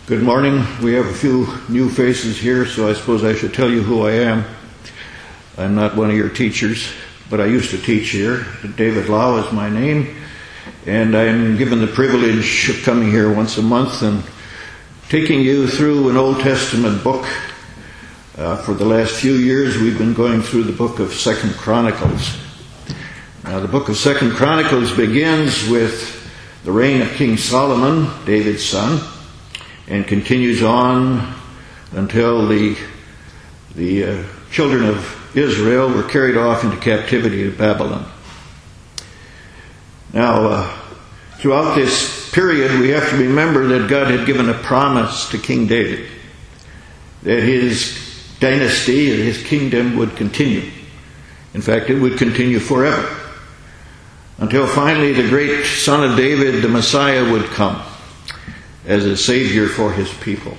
Good morning. We have a few new faces here, so I suppose I should tell you who I am. I'm not one of your teachers, but I used to teach here. David Lau is my name, and I'm given the privilege of coming here once a month and taking you through an Old Testament book. For the last few years, we've been going through the book of 2 Chronicles. Now, the book of 2 Chronicles begins with the reign of King Solomon, David's son, and continues on until the children of Israel were carried off into captivity to Babylon. Now, throughout this period, we have to remember that God had given a promise to King David that his dynasty and his kingdom would continue. In fact, it would continue forever, until finally the great son of David, the Messiah, would come as a savior for his people.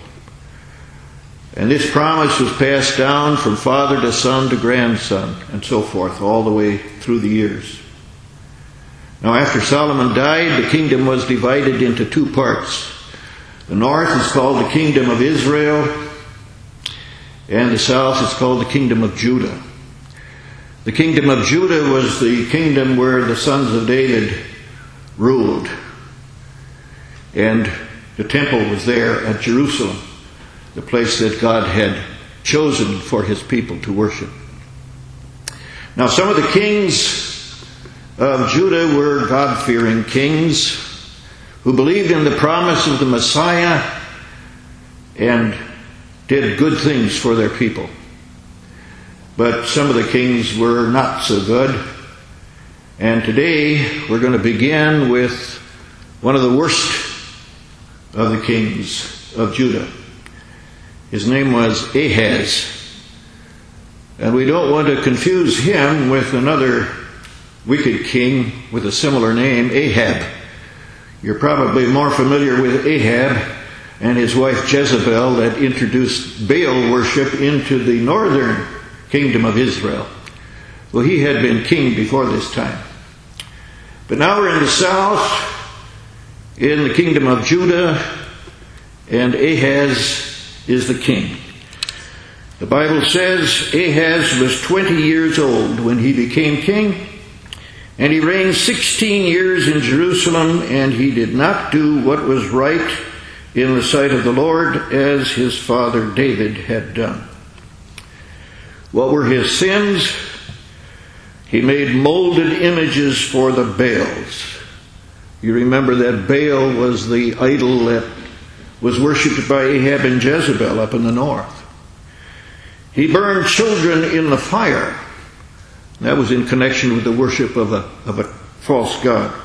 And this promise was passed down from father to son to grandson and so forth, all the way through the years. Now, after Solomon died, the kingdom was divided into two parts. The north is called the kingdom of Israel, and the south is called the kingdom of Judah. The kingdom of Judah was the kingdom where the sons of David ruled. And the temple was there at Jerusalem, the place that God had chosen for his people to worship. Now, some of the kings of Judah were God-fearing kings who believed in the promise of the Messiah and did good things for their people. But some of the kings were not so good. And today we're going to begin with one of the worst of the kings of Judah. His name was Ahaz. And we don't want to confuse him with another wicked king with a similar name, Ahab. You're probably more familiar with Ahab and his wife Jezebel that introduced Baal worship into the northern kingdom of Israel. Well, he had been king before this time. But now we're in the south, in the kingdom of Judah, and Ahaz is the king. The Bible says Ahaz was 20 years old when he became king, and he reigned 16 years in Jerusalem, and he did not do what was right in the sight of the Lord as his father David had done. What were his sins? He made molded images for the Baals. You remember that Baal was the idol that was worshipped by Ahab and Jezebel up in the north. He burned children in the fire. That was in connection with the worship of a false god.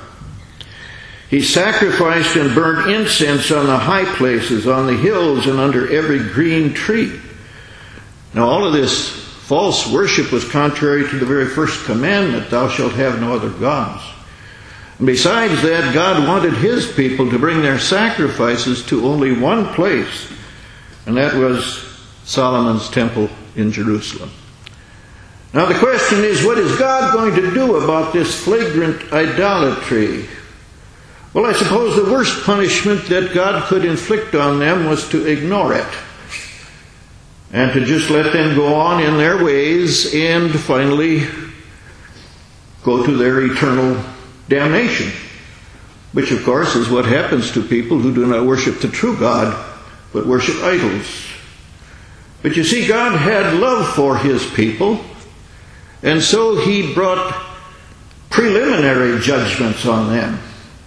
He sacrificed and burned incense on the high places, on the hills, and under every green tree. Now, all of this false worship was contrary to the very first commandment, thou shalt have no other gods. And besides that, God wanted his people to bring their sacrifices to only one place, and that was Solomon's temple in Jerusalem. Now the question is, what is God going to do about this flagrant idolatry? Well, I suppose the worst punishment that God could inflict on them was to ignore it, and to just let them go on in their ways and finally go to their eternal damnation, which of course is what happens to people who do not worship the true God, but worship idols. But you see, God had love for his people, and so he brought preliminary judgments on them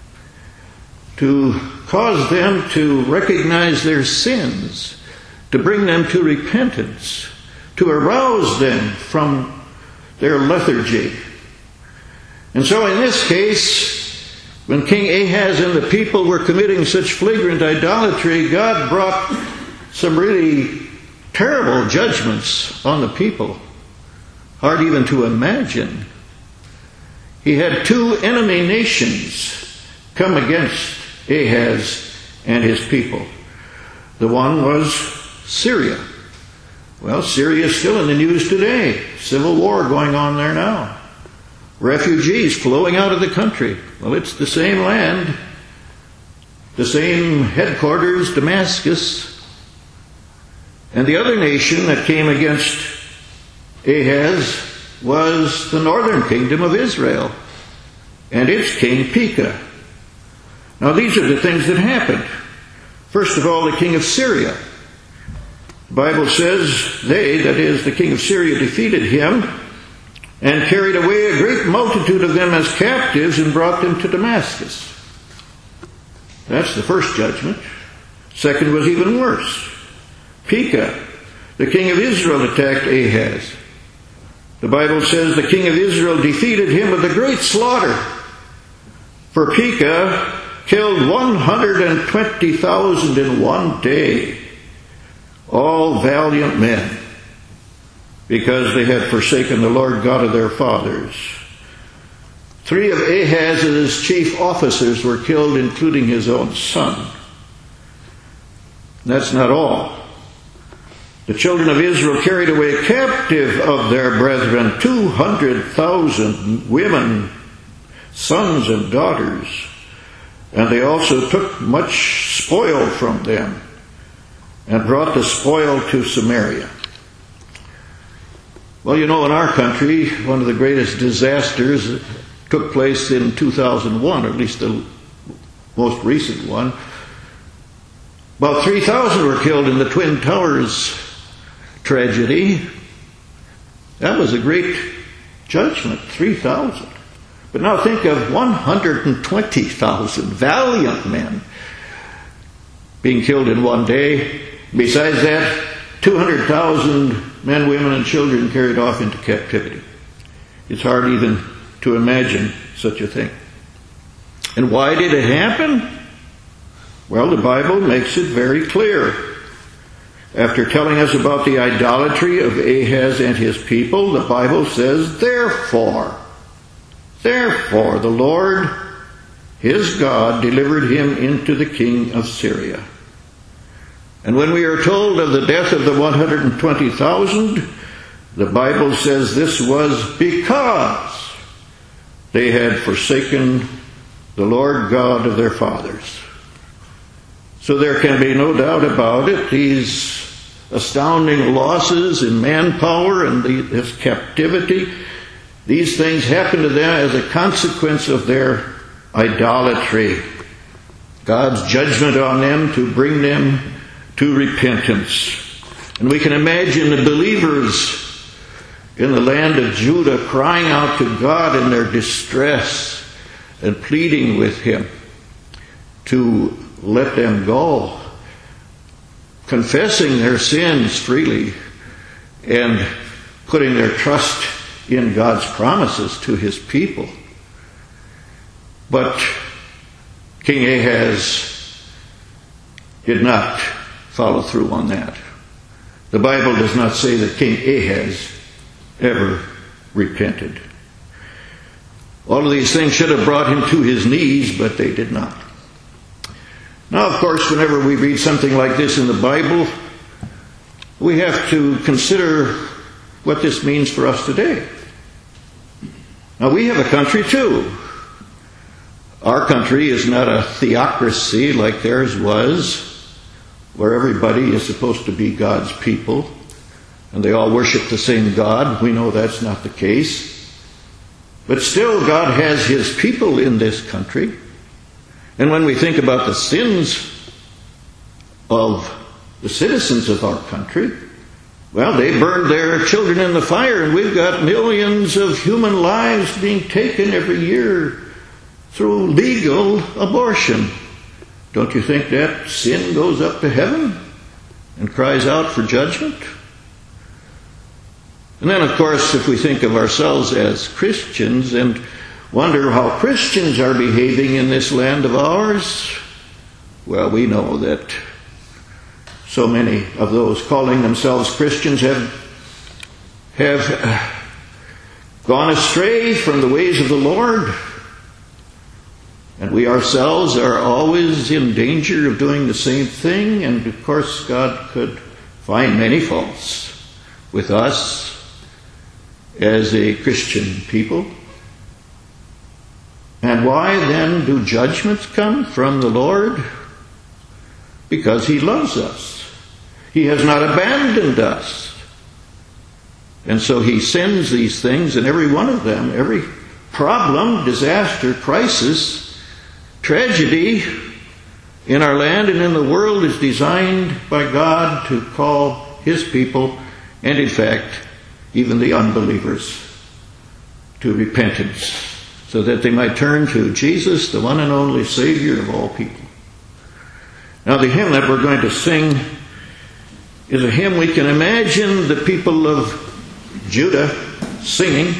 to cause them to recognize their sins, to bring them to repentance, to arouse them from their lethargy. And so in this case, when King Ahaz and the people were committing such flagrant idolatry, God brought some really terrible judgments on the people. Hard even to imagine. He had two enemy nations come against Ahaz and his people. The one was Syria. Well, Syria is still in the news today. Civil war going on there now. Refugees flowing out of the country. Well, it's the same land the same headquarters, Damascus. And the other nation that came against Ahaz was the northern kingdom of Israel and its king Pekah. Now these are the things that happened. First of all, the king of Syria. The Bible says they, that is, the king of Syria, defeated him and carried away a great multitude of them as captives and brought them to Damascus. That's the first judgment. Second was even worse. Pekah, the king of Israel, attacked Ahaz. The Bible says the king of Israel defeated him with a great slaughter. For Pekah killed 120,000 in one day, all valiant men, because they had forsaken the Lord God of their fathers. 3 of Ahaz's chief officers were killed, including his own son. That's not all. The children of Israel carried away captive of their brethren 200,000 women, sons and daughters, and they also took much spoil from them and brought the spoil to Samaria. Well, you know, in our country, one of the greatest disasters took place in 2001, or at least the most recent one. About 3,000 were killed in the Twin Towers tragedy. That was a great judgment, 3,000. But now think of 120,000 valiant men being killed in one day. Besides that, 200,000 men, women, and children carried off into captivity. It's hard even to imagine such a thing. And why did it happen? Well, the Bible makes it very clear. After telling us about the idolatry of Ahaz and his people, the Bible says, Therefore, the Lord, his God, delivered him into the king of Syria. And when we are told of the death of the 120,000, the Bible says this was because they had forsaken the Lord God of their fathers. So there can be no doubt about it. These astounding losses in manpower and this captivity, these things happened to them as a consequence of their idolatry. God's judgment on them to bring them to repentance. And we can imagine the believers in the land of Judah crying out to God in their distress and pleading with him to let them go, confessing their sins freely and putting their trust in God's promises to his people. But King Ahaz did not follow through on that. The Bible does not say that King Ahaz ever repented. All of these things should have brought him to his knees, but they did not. Now, of course, whenever we read something like this in the Bible, we have to consider what this means for us today. Now, we have a country too. Our country is not a theocracy like theirs was, where everybody is supposed to be God's people and they all worship the same God. We know that's not the case. But still, God has his people in this country. And when we think about the sins of the citizens of our country, well, they burned their children in the fire, and we've got millions of human lives being taken every year through legal abortion. Don't you think that sin goes up to heaven and cries out for judgment? And then, of course, if we think of ourselves as Christians and wonder how Christians are behaving in this land of ours, well, we know that so many of those calling themselves Christians have gone astray from the ways of the Lord. And we ourselves are always in danger of doing the same thing. And of course, God could find many faults with us as a Christian people. And why then do judgments come from the Lord? because He loves us. He has not abandoned us. And so He sends these things, and every one of them, every problem, disaster, crisis, tragedy in our land and in the world is designed by God to call His people, and in fact, even the unbelievers, to repentance, so that they might turn to Jesus, the one and only Savior of all people. Now, the hymn that we're going to sing is a hymn we can imagine the people of Judah singing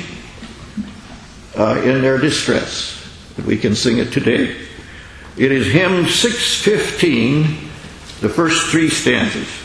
in their distress. We can sing it today. It is hymn 615, the first three stanzas.